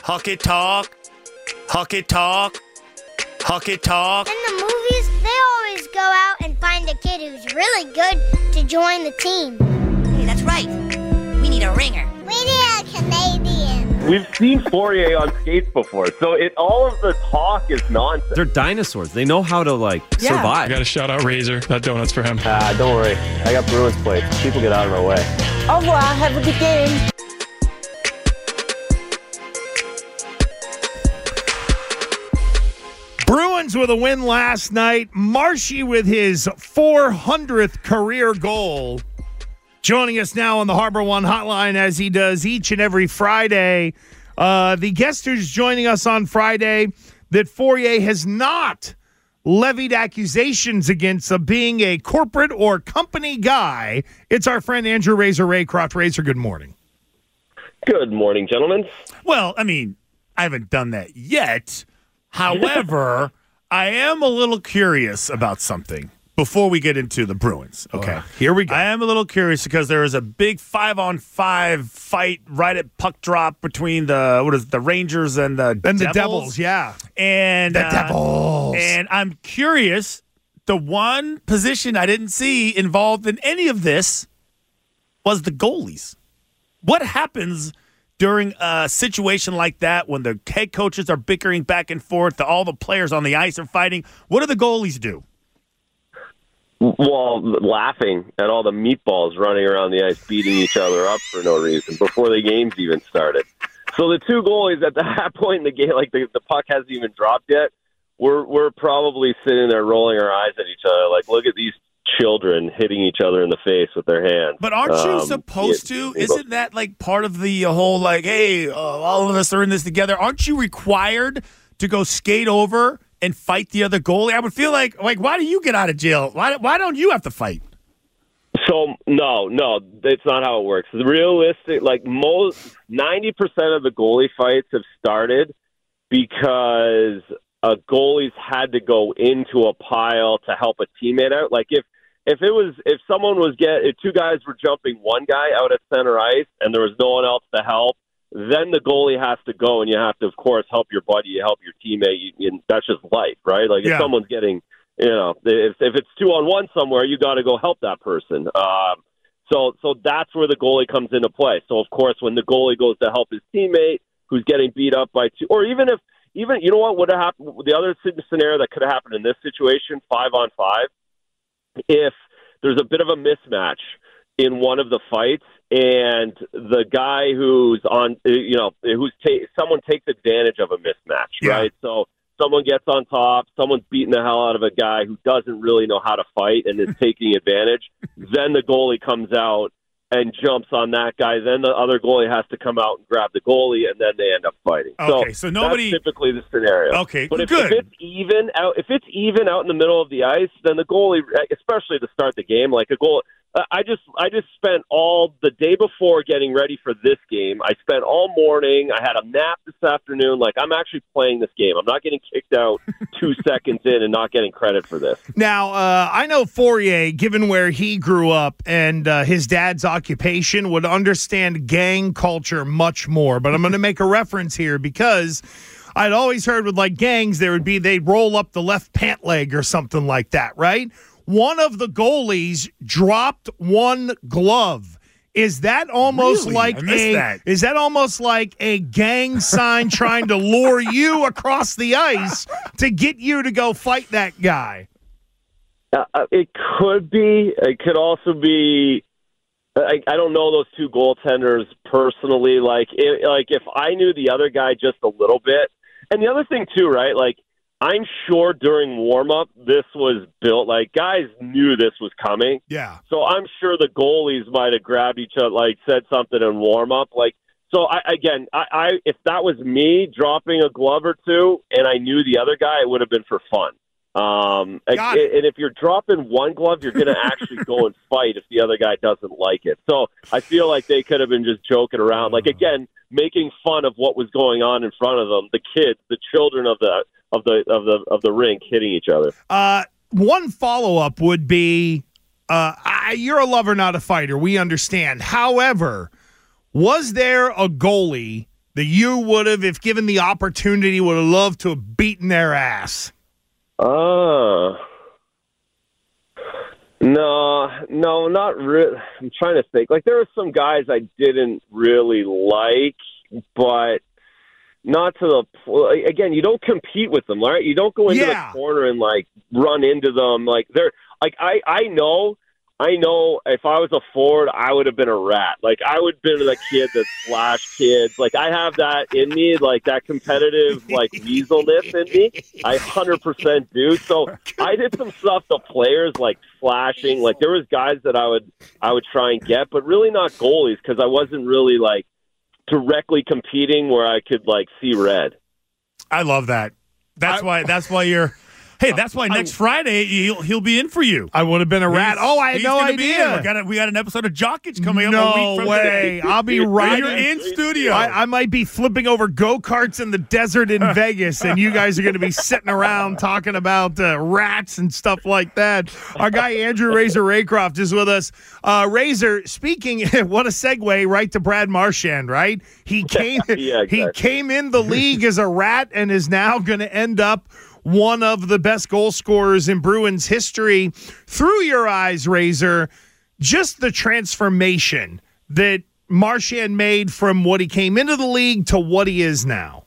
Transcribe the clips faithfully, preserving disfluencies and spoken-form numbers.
Hockey talk. Hockey talk. Hockey talk. In the movies, they always go out and find a kid who's really good to join the team. Hey, that's right. We need a ringer. We need a Canadian. We've seen Fourier on skates before, so it all of the talk is nonsense. They're dinosaurs. They know how to, like, Yeah. survive. I got to shout out Razor. That donut's for him. Ah, don't worry. I got Bruins plates. People get out of my way. Au revoir. Have a good game. Bruins with a win last night. Marshy with his four hundredth career goal. Joining us now on the Harbor One hotline as he does each and every Friday. Uh, the guest who's joining us on Friday that Fourier has not levied accusations against of being a corporate or company guy. It's our friend Andrew Razor Raycroft. Razor, good morning. Good morning, gentlemen. Well, I mean, I haven't done that yet. However, I am a little curious about something before we get into the Bruins. Okay, Uh, here we go. I am a little curious because there was a big five-on-five fight right at puck drop between the what is it, the Rangers and the and Devils. the Devils, yeah. And The uh, Devils. And I'm curious. The one position I didn't see involved in any of this was the goalies. What happens during a situation like that when the head coaches are bickering back and forth, all the players on the ice are fighting? What do the goalies do? Well, laughing at all the meatballs running around the ice, beating each other up for no reason before the game's even started. So the two goalies at that point in the game, like the, the puck hasn't even dropped yet, we're we're probably sitting there rolling our eyes at each other, like, look at these children hitting each other in the face with their hands. But aren't you Um, supposed yeah, to? Isn't that like part of the whole, like, hey, uh, all of us are in this together? Aren't you required to go skate over and fight the other goalie? I would feel like, like, why do you get out of jail? Why, why don't you have to fight? So no, no, that's not how it works. The realistic, like most ninety percent of the goalie fights have started because a goalie's had to go into a pile to help a teammate out. Like if if it was if someone was get if two guys were jumping one guy out at center ice and there was no one else to help, then the goalie has to go and you have to, of course, help your buddy, you help your teammate. You, you, that's just life, right? Like if Yeah. someone's getting, you know, if if it's two on one somewhere, you got to go help that person. Um, so so that's where the goalie comes into play. So of course, when the goalie goes to help his teammate who's getting beat up by two, or even if even you know what would have happened, the other scenario that could have happened in this situation, five on five, if there's a bit of a mismatch in one of the fights and the guy who's on, you know, who's ta- someone takes advantage of a mismatch, Yeah. right? So someone gets on top, someone's beating the hell out of a guy who doesn't really know how to fight and is taking advantage. Then the goalie comes out and jumps on that guy. Then the other goalie has to come out and grab the goalie, and then they end up fighting. Okay, so nobody- that's typically the scenario. Okay, but if, good. if it's even out, if it's even out in the middle of the ice, then the goalie, especially to start the game, like a goal. I just I just spent all the day before getting ready for this game. I spent all morning. I had a nap this afternoon. Like, I'm actually playing this game. I'm not getting kicked out two seconds in and not getting credit for this. Now, uh, I know Fourier, given where he grew up and uh, his dad's occupation, would understand gang culture much more. But I'm going to make a reference here because I'd always heard with, like, gangs, there would be they'd roll up the left pant leg or something like that, right? One of the goalies dropped one glove. Is that almost Really? like I missed a that. is that almost like a gang sign trying to lure you across the ice to get you to go fight that guy? Uh, it could be. It could also be. I, I don't know those two goaltenders personally. Like, it, like if I knew the other guy just a little bit, and the other thing too, right? Like, I'm sure during warm-up this was built, like guys knew this was coming. Yeah. So I'm sure the goalies might have grabbed each other, like said something in warm-up. Like, so I, again, I, I if that was me dropping a glove or two and I knew the other guy, it would have been for fun. Um, and, Got it. and if you're dropping one glove, you're going to actually go and fight if the other guy doesn't like it. So I feel like they could have been just joking around. Like, again, making fun of what was going on in front of them, the kids, the children of the of the of the of the rink hitting each other. Uh, one follow-up would be, uh, I, you're a lover, not a fighter. We understand. However, was there a goalie that you would have, if given the opportunity, would have loved to have beaten their ass? Uh, no, no, not really. I'm trying to think. Like, there were some guys I didn't really like, but not to the again. You don't compete with them, right? You don't go into Yeah. the corner and like run into them. Like they're like I, I know. I know if I was a forward, I would have been a rat. Like, I would have been the kid that slashed kids. Like, I have that in me, like that competitive, like, weaselness in me. I one hundred percent do. So I did some stuff to players, like slashing. Like, there was guys that I would I would try and get, but really not goalies because I wasn't really, like, directly competing where I could, like, see red. I love that. That's I, why. That's why you're. Hey, that's why next I, Friday he'll he'll be in for you. I would have been a rat. He's, oh, I had no idea. We got a, we got an episode of Jockage coming no up a week from way. today. I'll be right. You're in studio. I, I might be flipping over go-karts in the desert in Vegas, and you guys are going to be sitting around talking about uh, rats and stuff like that. Our guy Andrew Razor Raycroft is with us. Uh, Razor, speaking, what a segue right to Brad Marchand, right? He came, yeah, exactly. he came in the league as a rat and is now going to end up one of the best goal scorers in Bruins history. Through your eyes, Razor, just the transformation that Marchand made from what he came into the league to what he is now.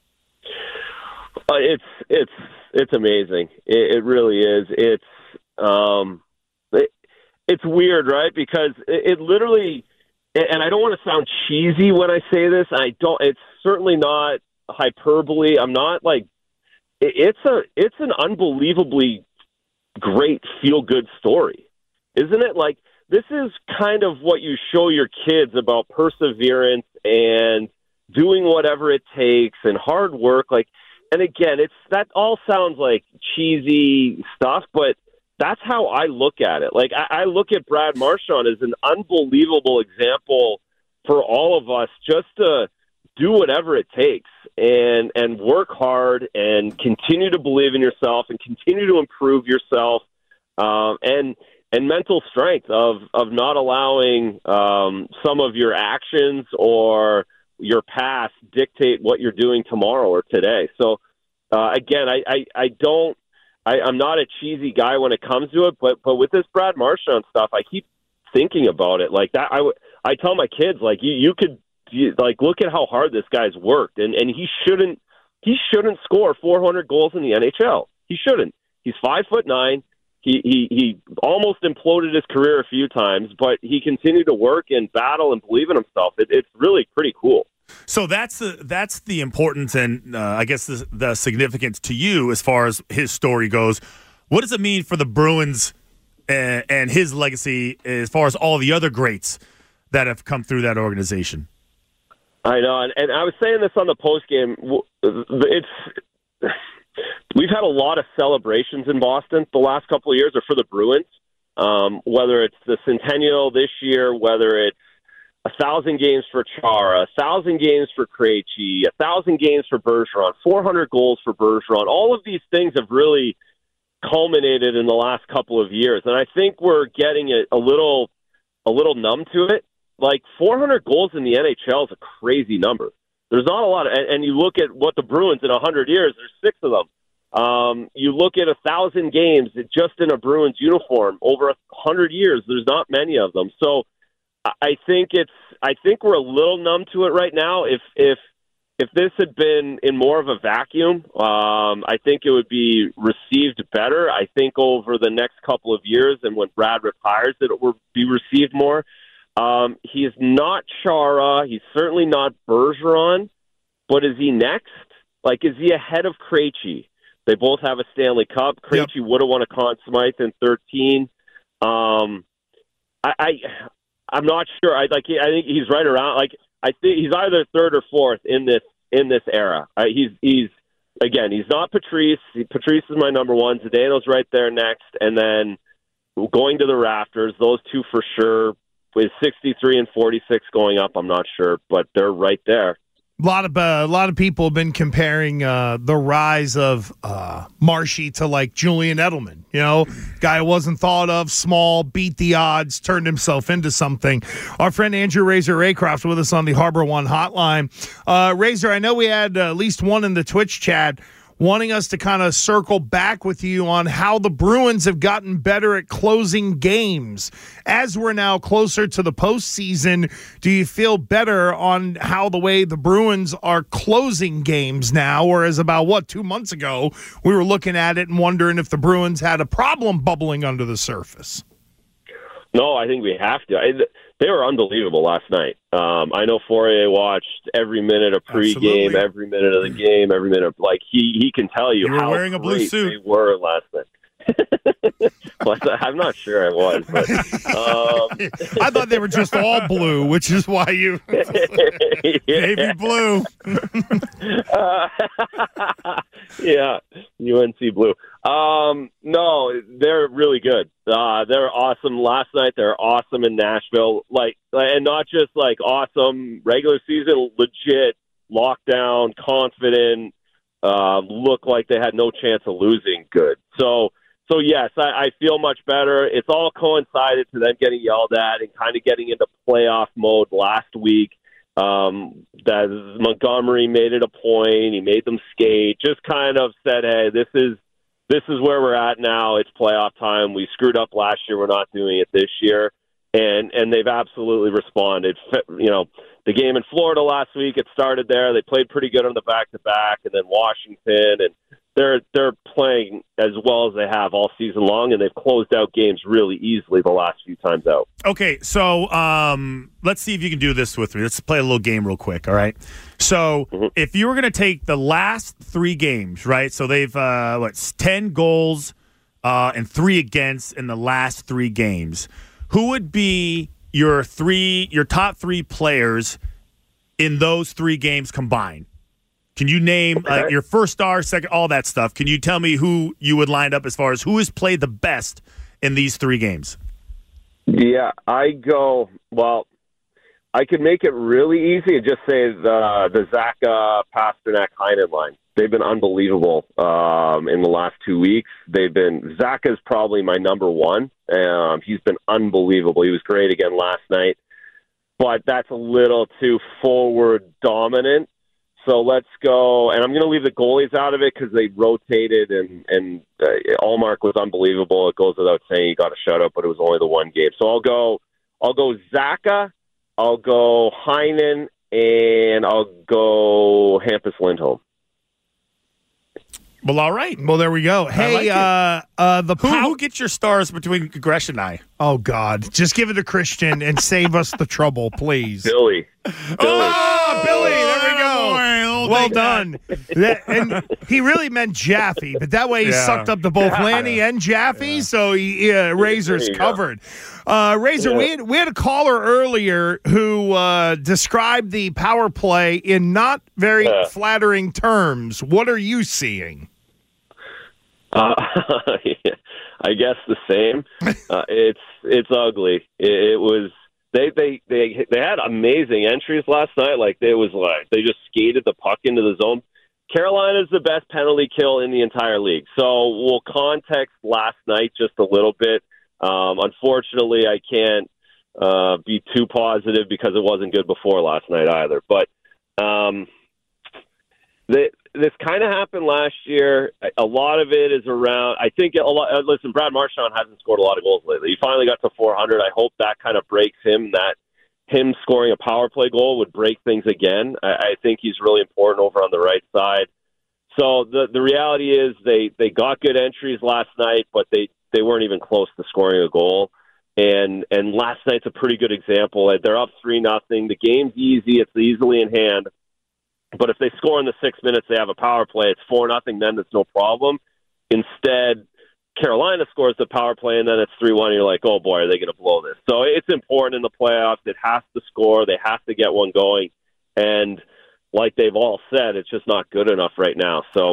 Uh, it's it's it's amazing. It, it really is. It's um, it, it's weird, right? Because it, it literally, and I don't want to sound cheesy when I say this. I don't. It's certainly not hyperbole. I'm not like. It's a it's an unbelievably great feel-good story, isn't it? Like, this is kind of what you show your kids about perseverance and doing whatever it takes and hard work. Like, and again, it's that all sounds like cheesy stuff, but that's how I look at it. Like, I, I look at Brad Marchand as an unbelievable example for all of us just to do whatever it takes and and work hard and continue to believe in yourself and continue to improve yourself um, and and mental strength of of not allowing um, some of your actions or your past dictate what you're doing tomorrow or today. So uh, again, I, I, I don't I, I'm not a cheesy guy when it comes to it, but but with this Brad Marchand stuff, I keep thinking about it like that. I I tell my kids like you you could. You, like, look at how hard this guy's worked, and, and he shouldn't he shouldn't score four hundred goals in the N H L. He shouldn't. He's five foot nine. He he he almost imploded his career a few times, but he continued to work and battle and believe in himself. It, it's really pretty cool. So that's the that's the importance and uh, I guess the, the significance to you as far as his story goes. What does it mean for the Bruins and, and his legacy as far as all the other greats that have come through that organization? I know, and, and I was saying this on the post game. It's we've had a lot of celebrations in Boston the last couple of years, or for the Bruins. Um, whether it's the Centennial this year, whether it's a thousand games for Chara, a thousand games for Krejci, a thousand games for Bergeron, four hundred goals for Bergeron. All of these things have really culminated in the last couple of years, and I think we're getting a, a little, a little numb to it. Like, four hundred goals in the N H L is a crazy number. There's not a lot of, and, and you look at what the Bruins in one hundred years, there's six of them. Um, you look at a thousand games just in a Bruins uniform over a hundred years. There's not many of them. So I think it's, I think we're a little numb to it right now. If, if, if this had been in more of a vacuum, um, I think it would be received better. I think over the next couple of years and when Brad retires, it will be received more. Um, he's not Chara. He's certainly not Bergeron. But is he next? Like, is he ahead of Krejci? They both have a Stanley Cup. Krejci yep. would have won a Conn Smythe in thirteen. Um, I, I, I'm not sure. I like. I think he's right around. Like, I think he's either third or fourth in this in this era. Uh, he's he's again. He's not Patrice. He, Patrice is my number one. Zdeno's right there next, and then going to the rafters. Those two for sure. With sixty-three and forty-six going up, I'm not sure, but they're right there. A lot of uh, a lot of people have been comparing uh, the rise of uh, Marshy to like Julian Edelman. You know, guy who wasn't thought of, small, beat the odds, turned himself into something. Our friend Andrew Razor Raycroft with us on the Harbor One hotline. Uh, Razor, I know we had uh, at least one in the Twitch chat wanting us to kind of circle back with you on how the Bruins have gotten better at closing games. As we're now closer to the postseason, do you feel better on how the way the Bruins are closing games now? Whereas about, what, two months ago, we were looking at it and wondering if the Bruins had a problem bubbling under the surface. No, I think we have to. I, they were unbelievable last night. Um, I know Fourier watched every minute of pregame, Absolutely. every minute of the game, every minute. Of, like he, he can tell you, You were how wearing a blue great suit. they were last night. Well, I'm not sure I was, but um, I thought they were just all blue, which is why you Navy blue. uh, yeah, U N C blue. Um, no, they're really good. Uh, they're awesome last night. They're awesome in Nashville. Like, and not just like awesome regular season, legit lockdown, confident. Uh, look like they had no chance of losing. Good. So. So, yes, I, I feel much better. It's all coincided to them getting yelled at and kind of getting into playoff mode last week. Um, that Montgomery made it a point. He made them skate. Just kind of said, hey, this is this is where we're at now. It's playoff time. We screwed up last year. We're not doing it this year. And and they've absolutely responded. You know, the game in Florida last week, it started there. They played pretty good on the back-to-back, and then Washington, and They're they're playing as well as they have all season long, and they've closed out games really easily the last few times out. Okay, so um, let's see if you can do this with me. Let's play a little game real quick, all right? So mm-hmm. if you were going to take the last three games, right? So they've, uh, what, ten goals uh, and three against in the last three games. Who would be your three, your top three players in those three games combined? Can you name okay. uh, your first star, second, all that stuff? Can you tell me who you would line up as far as who has played the best in these three games? Yeah, I go, well, I could make it really easy and just say the, the Zacha, Pasternak, Heinen line. They've been unbelievable um, in the last two weeks. They've been, Zacha's probably my number one. Um, he's been unbelievable. He was great again last night, but that's a little too forward dominant. So let's go, and I'm going to leave the goalies out of it because they rotated, and and uh, Allmark was unbelievable. It goes without saying he got a shutout, but it was only the one game. So I'll go, I'll go Zacha, I'll go Heinen, and I'll go Hampus Lindholm. Well, all right. Well, there we go. Hey, like uh, uh, the who, pow- who gets your stars between Gresh and I? Oh God, just give it to Christian and save us the trouble, please. Billy. Billy. Oh, Billy, there we go. Boy, well done. That, and he really meant Jaffe, but that way he Yeah. sucked up to both Lanny and Jaffe, yeah. so he, uh, Razor's covered. Uh, Razor, yeah. we, had, we had a caller earlier who uh, described the power play in not very yeah. flattering terms. What are you seeing? Uh, I guess the same. Uh, it's it's ugly. It, it was they, they they they had amazing entries last night. Like it was like they just skated the puck into the zone. Carolina's the best penalty kill in the entire league. So we'll context last night just a little bit. Um, unfortunately, I can't uh, be too positive because it wasn't good before last night either. But um, the. This kind of happened last year. A lot of it is around, I think, a lot. Listen, Brad Marchand hasn't scored a lot of goals lately. He finally got to four hundred. I hope that kind of breaks him, that him scoring a power play goal would break things again. I, I think he's really important over on the right side. So the the reality is they, they got good entries last night, but they, they weren't even close to scoring a goal. And and last night's a pretty good example. They're up three nothing. The game's easy. It's easily in hand. But if they score in the six minutes, they have a power play. It's four nothing. Then it's no problem. Instead, Carolina scores the power play, and then it's three one. You're like, oh boy, are they going to blow this? So it's important in the playoffs. It has to score. They have to get one going. And like they've all said, it's just not good enough right now. So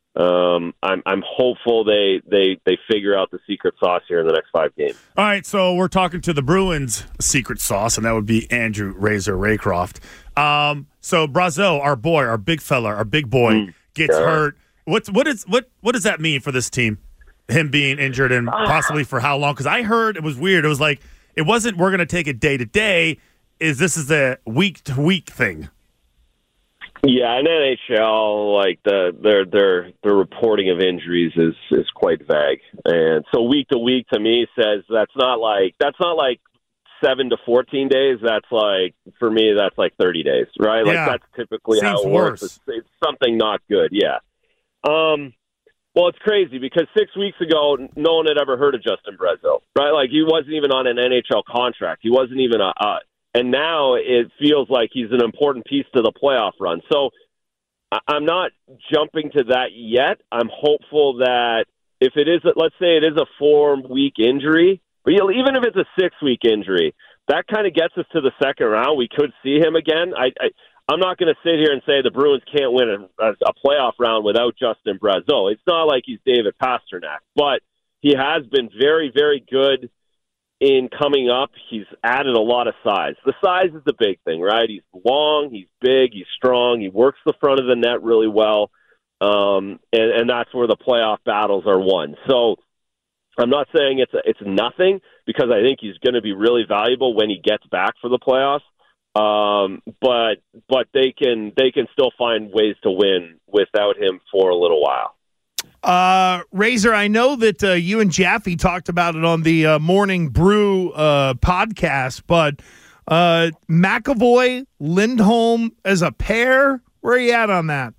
Um, I'm I'm hopeful they, they they figure out the secret sauce here in the next five games. All right, so we're talking to the Bruins' secret sauce, and that would be Andrew Razor Raycroft. Um, so Brazeau, our boy, our big fella, our big boy, mm, gets yeah. hurt. What's what is what what does that mean for this team? Him being injured and possibly for how long? Because I heard it was weird. It was like it wasn't. We're going to take it day to day. Is this is a week to week thing? Yeah, in N H L, like the their their their reporting of injuries is is quite vague, and so week to week to me says that's not like that's not like seven to fourteen days. That's like for me, that's like thirty days, right? Like yeah. that's typically Seems how it worse. works. It's, it's something not good. Yeah. Um. Well, it's crazy because six weeks ago, no one had ever heard of Justin Brazeau, right? Like he wasn't even on an N H L contract. He wasn't even a. a And now it feels like he's an important piece to the playoff run. So I'm not jumping to that yet. I'm hopeful that if it is, let's say it is a four-week injury, but even if it's a six-week injury, that kind of gets us to the second round. We could see him again. I, I, I'm not going to sit here and say the Bruins can't win a, a playoff round without Justin Brazeau. It's not like he's David Pastrnak, but he has been very, very good in coming up. He's added a lot of size. The size is the big thing, right? He's long, he's big, he's strong, he works the front of the net really well, um, and, and that's where the playoff battles are won. So I'm not saying it's a, it's nothing because I think he's going to be really valuable when he gets back for the playoffs. Um, but but they can they can still find ways to win without him for a little while. Uh, Razor, I know that uh, you and Jaffe talked about it on the uh, Morning Brew uh, podcast, but uh, McAvoy, Lindholm as a pair, where are you at on that?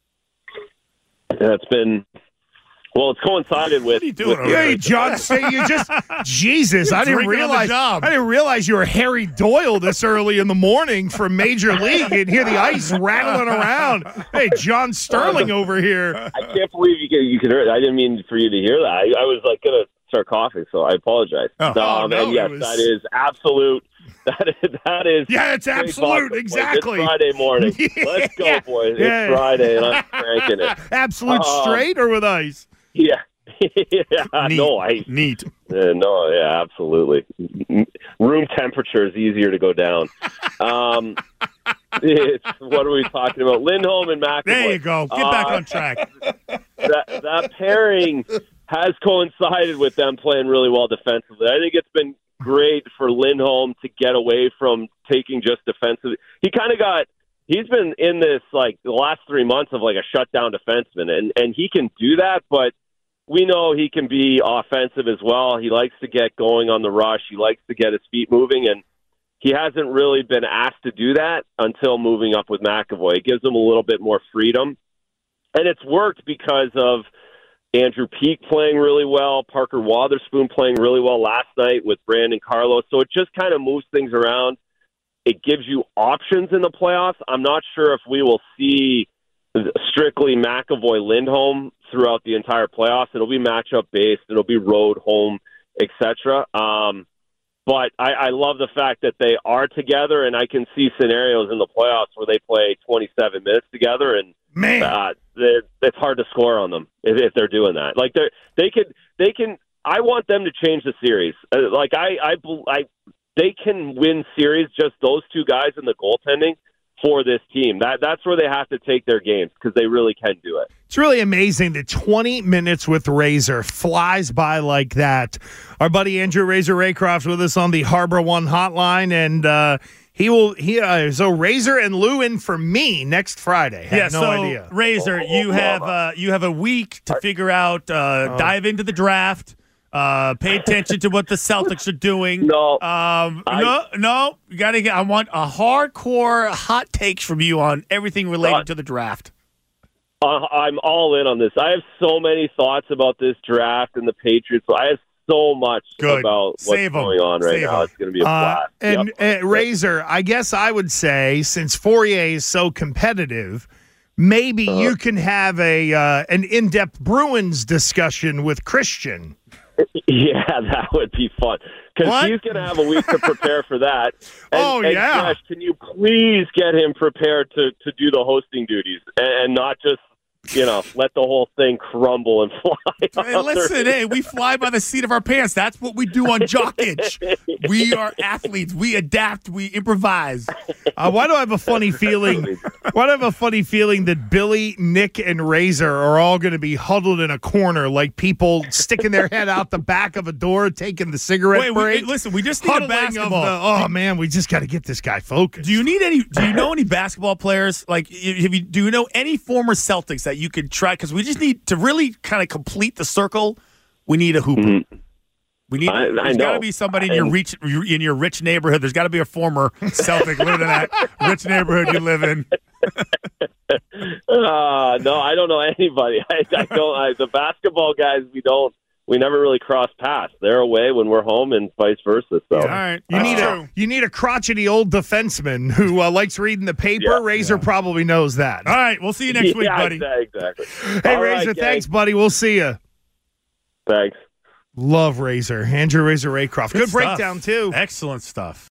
That's been well. It's coincided with. What are you doing? with Hey, John, say you just Jesus. I didn't realize. I didn't realize you were Harry Doyle this early in the morning from Major League and hear the ice rattling around. Hey, John Sterling over here. I can't believe you can. You can hear it. I didn't mean for you to hear that. I, I was like gonna start coughing, so I apologize. Oh, um, oh, no, and yes, was... that is absolute. That is that is. Yeah, it's absolute. Exactly. It's Friday morning. Yeah. Let's go, boys. Yeah. It's Friday, and I'm cranking it. Absolute um, straight or with ice? Yeah. yeah, Neat. no ice. Neat. Uh, no, yeah, absolutely. Room temperature is easier to go down. Um, it's, what are we talking about? Lindholm and McAvoy. There you go. Get back uh, on track. That, that pairing has coincided with them playing really well defensively. I think it's been great for Lindholm to get away from taking just defensive. He kind of got. He's been in this, like, the last three months of, like, a shutdown defenseman, and, and he can do that, but we know he can be offensive as well. He likes to get going on the rush. He likes to get his feet moving, and he hasn't really been asked to do that until moving up with McAvoy. It gives him a little bit more freedom, and it's worked because of Andrew Peeke playing really well, Parker Wotherspoon playing really well last night with Brandon Carlo, so it just kind of moves things around. It gives you options in the playoffs. I'm not sure if we will see strictly McAvoy-Lindholm throughout the entire playoffs. It'll be matchup-based. It'll be road, home, et cetera. Um, but I, I love the fact that they are together, and I can see scenarios in the playoffs where they play twenty-seven minutes together, and Man. uh, it's hard to score on them if, if they're doing that. Like they they could they can. I want them to change the series. Uh, like I I I. They can win series, just those two guys in the goaltending for this team. That That's where they have to take their games because they really can do it. It's really amazing that twenty minutes with Razor flies by like that. Our buddy Andrew Razor Raycroft with us on the Harbor One hotline, and uh, he will. He uh, so Razor and Lou in for me next Friday. Have yeah, no so idea. Razor, you have uh, you have a week to figure out, uh, Oh. dive into the draft. Uh, pay attention to what the Celtics are doing. No, um, I- no, no. You gotta get. I want a hardcore hot takes from you on everything related Uh, to the draft. Uh, I'm all in on this. I have so many thoughts about this draft and the Patriots. I have so much Good. about what's Save 'em. going on right Save now. 'em. It's going to be a Uh, blast. and Yep. uh, Razor, I guess I would say since Fourier is so competitive, maybe Uh-huh. you can have a uh, an in-depth Bruins discussion with Christian. Yeah, that would be fun. Because What? he's going to have a week to prepare for that. And, Oh, and yeah. Josh, can you please get him prepared to, to do the hosting duties and, and not just you know, let the whole thing crumble and fly. Hey, listen, hey, we fly by the seat of our pants. That's what we do on Jockage. We are athletes. We adapt. We improvise. Uh, why do I have a funny feeling? Why do I have a funny feeling that Billy, Nick, and Razor are all going to be huddled in a corner like people sticking their head out the back of a door, taking the cigarette Wait, break? wait, listen, we just need a Huddling of basketball. the, oh man, we just got to get this guy focused. Do you need any? Do you know any basketball players? Like, if you, do you know any former Celtics that you could try? Because we just need to really kind of complete the circle. We need a hooper. Mm-hmm. We need. I- I there's got to know. be somebody in your And- reach in your rich neighborhood. There's got to be a former Celtic living in that rich neighborhood you live in. Uh, no, I don't know anybody. I, I don't. I, the basketball guys, we don't. We never really cross paths. They're away when we're home, and vice versa. So, All right, You that's need true. a you need a crotchety old defenseman who uh, likes reading the paper. Yeah. Razor probably knows that. All right, we'll see you next week, yeah, buddy. Exactly. Hey, All right, Razor, gang. thanks, buddy. We'll see you. Thanks. Love Razor. Andrew Razor Raycroft. Good, stuff. breakdown, too. Excellent stuff.